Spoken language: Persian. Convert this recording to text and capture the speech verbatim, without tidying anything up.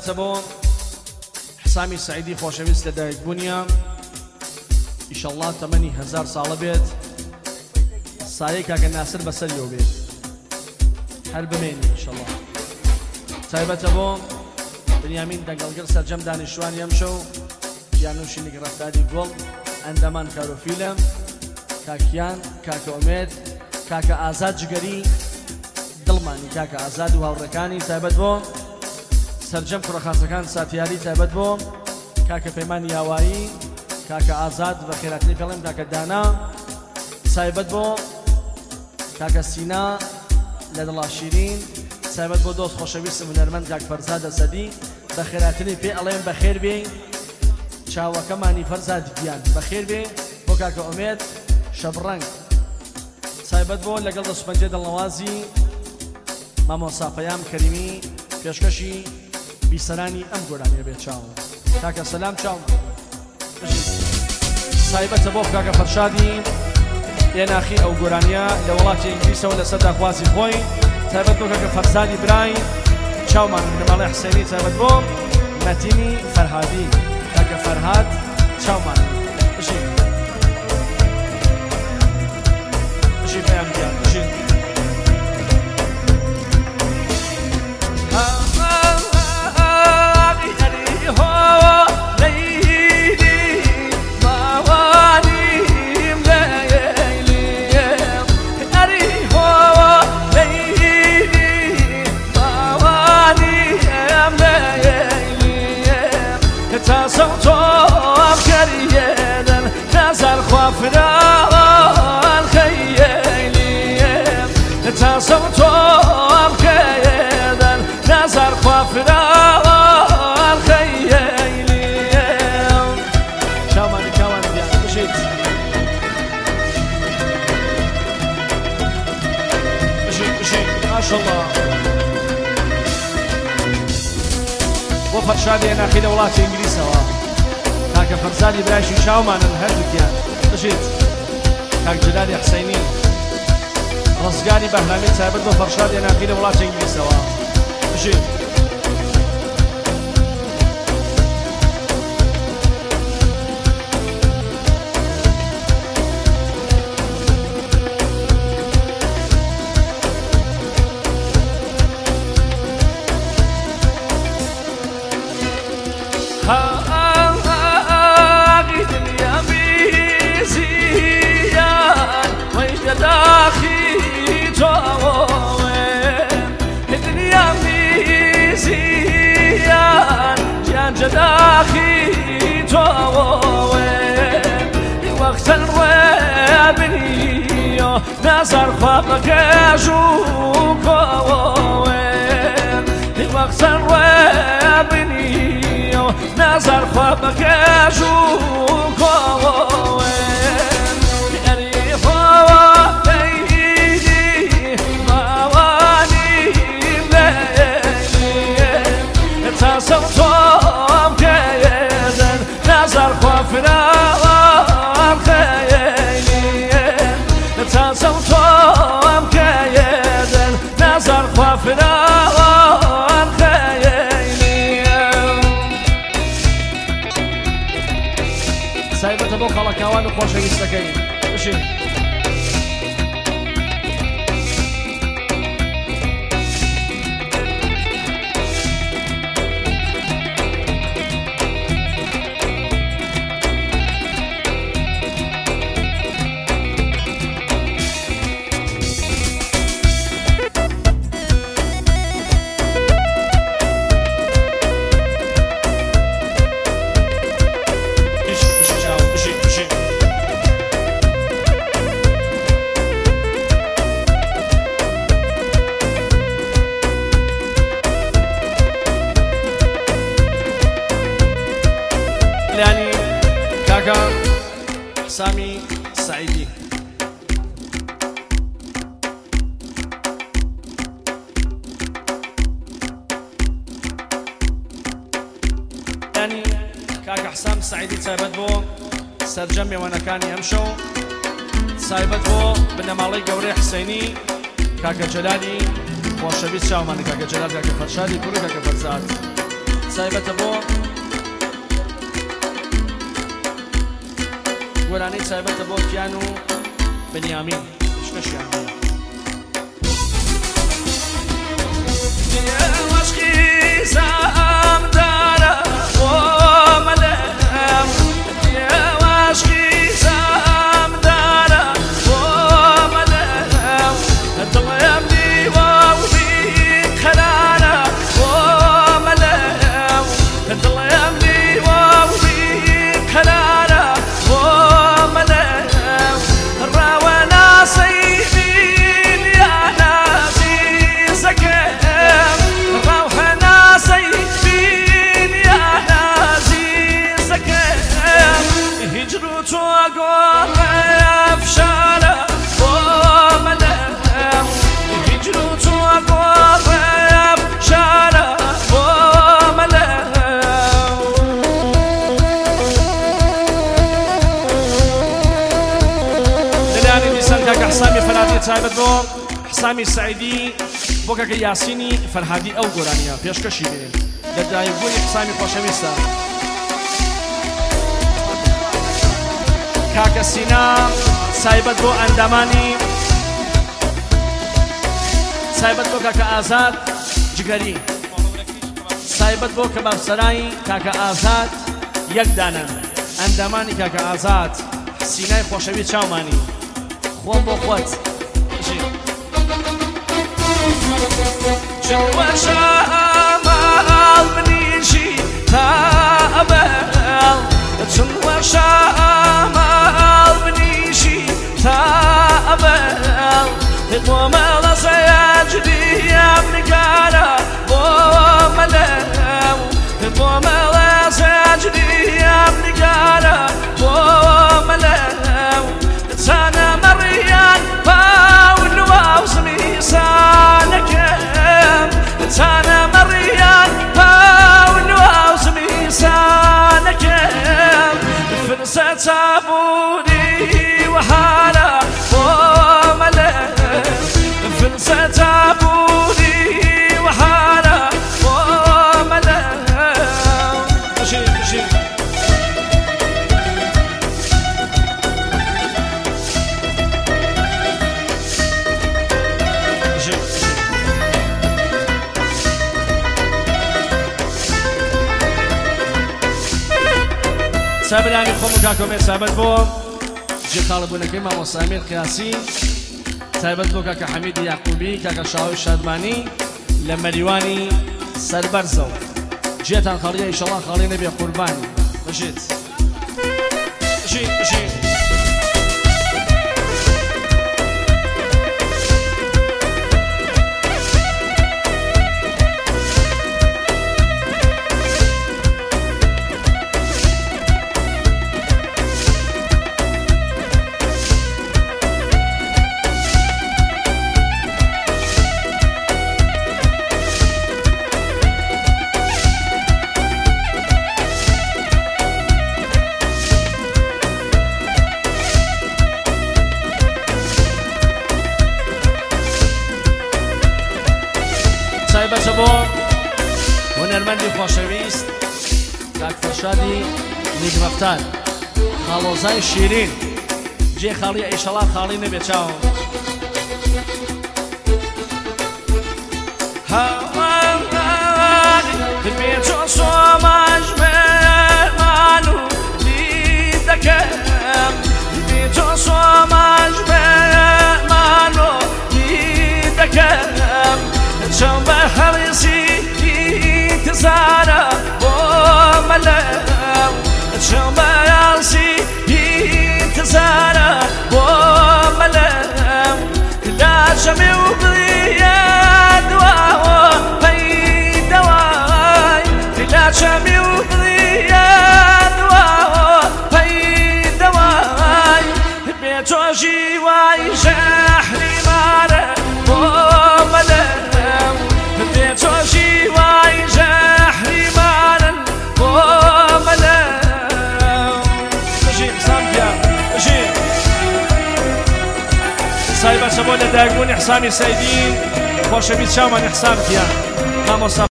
بۆ حسامی سعیدی خۆشەویست لە دایکبوونیە ئیشەڵڵا تەمەنی هەزار ساڵە بێت سایەی کاکە ناسر بەسەریەوە بێت هەر بمێنی ئیشەڵڵا تایبەتە بۆ بنیامین دەنگەڵگر سەرجەم دانیشتوانی ئەم شەو یانوشی نیگڕەفتاری گوڵ ئەندەمان کارۆفیلم کاکیان کاکە ئومێد کاکە ئازاد جگەری دڵمانی کاکە ئازاد و هاوڕەکانی تایبەت بۆ سەرجەم کوڕەخاسەکان ساتیاری تایبەت بۆ کاکە پەیمانی یاوایی کاکە ئازاد بە خێراتنی پێڵێم کاکە دانا تایبەت بۆ کاکە سینا لە دڵا شیرین تایبەت بۆ دۆست خۆشەویستم هونەرمەند کاک فەرزاد ئەسەدی بە خێراتنی پێ ئەڵێم بەخێر بێ چاوەکەمانی فەرزاد گیان بەخێر بێ بۆ کاکە ئومێد شەبڕەنگ تایبەت بۆ لەگەڵ دەسوپەنجێ دڵنەوازی مامۆستا پەیام کەریمی پێشکەشی بیسەرانی ئەم گۆرانیە بێت چاوم کاکە سەلام چاوم تایبەتە بۆ کاکە فەرشادی ئێناخی ئەو گۆرانیە لە وڵاتی ئینگلیسەوە لەسەر داخوازی خۆی تایبەت بۆ کاکە فەرزادی برای چاومان لە ماڵی حسێنی تایبەت بۆ مەتینی فەرهادی کاکە فەرهاد چاومان بژی بژی پەیام گیان بژی فراغ خيالي تصوت بكيدا نظر فراغ خيالي شامان كوان بيان بشيت بشيت بشيت ما شاء الله وفرشادي انا خيل ولاتي انجليزا کاکە فەرزادی برایشی چاومانن هەردووکیان بژیت کاک جەلالی حسەینی ڕزگاری بەهرامی تایبەت بۆ فەرشادی ئێناقی لە وڵاتی ئینگلیزەوە بژیت جداخي توين وقت الرابني نظر خوابك جوك وين وقت الرابني نظر خوابك جوك وين أريف وبيدي مواني ليلي تصوت نظر فراغ خيالي تصوت بكيدا نظر فراغ خيالي سايبەتە بۆ خەڵەکاوان و خۆشەویستەکەی بشین حسامی سعیدی یعنی کاکە حسام سعیدی تایبەت بۆ سەرجەم میوانەکانی ئەم شەو تایبەت بۆ بنەماڵەی گەورەی حسەینی کاکە جەلالی خۆشەویست چاومانی کاکە جەلال کاکە فەرشادی کوڕی کاکە فەرزاد تایبەتە بۆ گۆرانەی تایبەتە بۆ کیان و بەنیامین شکەشیان حسامي فرهادي تایبەت بۆ حسامی سعیدی بۆ کاکە یاسینی فەرهادی ئەو گۆرانیە پێشکەشی بێ لەدایکبوونی حسامی خۆشەویستە کاکە سینا تایبەت بۆ ئەندامانی تایبەت بۆ کاکە ئازاد جگەری تایبەت بۆ کەبابسەرایی کاکە ئازاد یەک دانە ئەندامانی کاکە ئازاد سینای خۆشەوی چاومانی خۆم بۆ خۆت جواشا مال منيشي تابل جواشا مال منيشي تابل ومال سيجري يا بنقارا وملام ومال سيجري يا بنقارا وملام سانا مريان باون واوزمي سانك سانا مريان باون واوزمي سانك فرصة عبودي وحالا وملام فرصة عبودي وحالا وملام مشي مشي سابلانی خۆم و کاکۆمێ تایبەت بۆ جێخاڵبوونەکەی مامۆستا ئەمیر قیاسی تایبەت بۆ کاکە حەمیدی یاقوبی کاکە شاوی شادمانی لە مەریوانی سەربەرزە و جێتان خەڵیە ئیشەڵڵا خەڵی نەبێ قوربانی بەشێت بشین بشین تایبەتە بۆ هونەرمەندی خۆشەویست کاک فەرشادی نیگرەفتار خاڵۆزای شیرین جێ خاڵیە ئیشەڵڵا خاڵی نەبێ چاوم هاوانانی بێ تۆ سۆماژ بێمان و دی دەکەم بێ تۆ سۆماژ بێمان و دی دەکەم چەم بە هەڵیسی ئینتزارە بۆ مەلەم چەم بە یاسی ئینتزارە بۆ مەلەم لاچەمێ و بڵیە دواوە پەیدەوای لاچەمێ و بڵیە دواوە پەیدەوای بێ تۆ ژیوای ژەحری مارە بۆ مەلەم بێ تۆ ژیوای ژەحری مارن بۆ مەلەم بژی قسام پیا بژی تایبەتە بۆ لەدایکبوونی حسامی سەیدی خۆشەویست چاومانی حسام پیا مامۆستا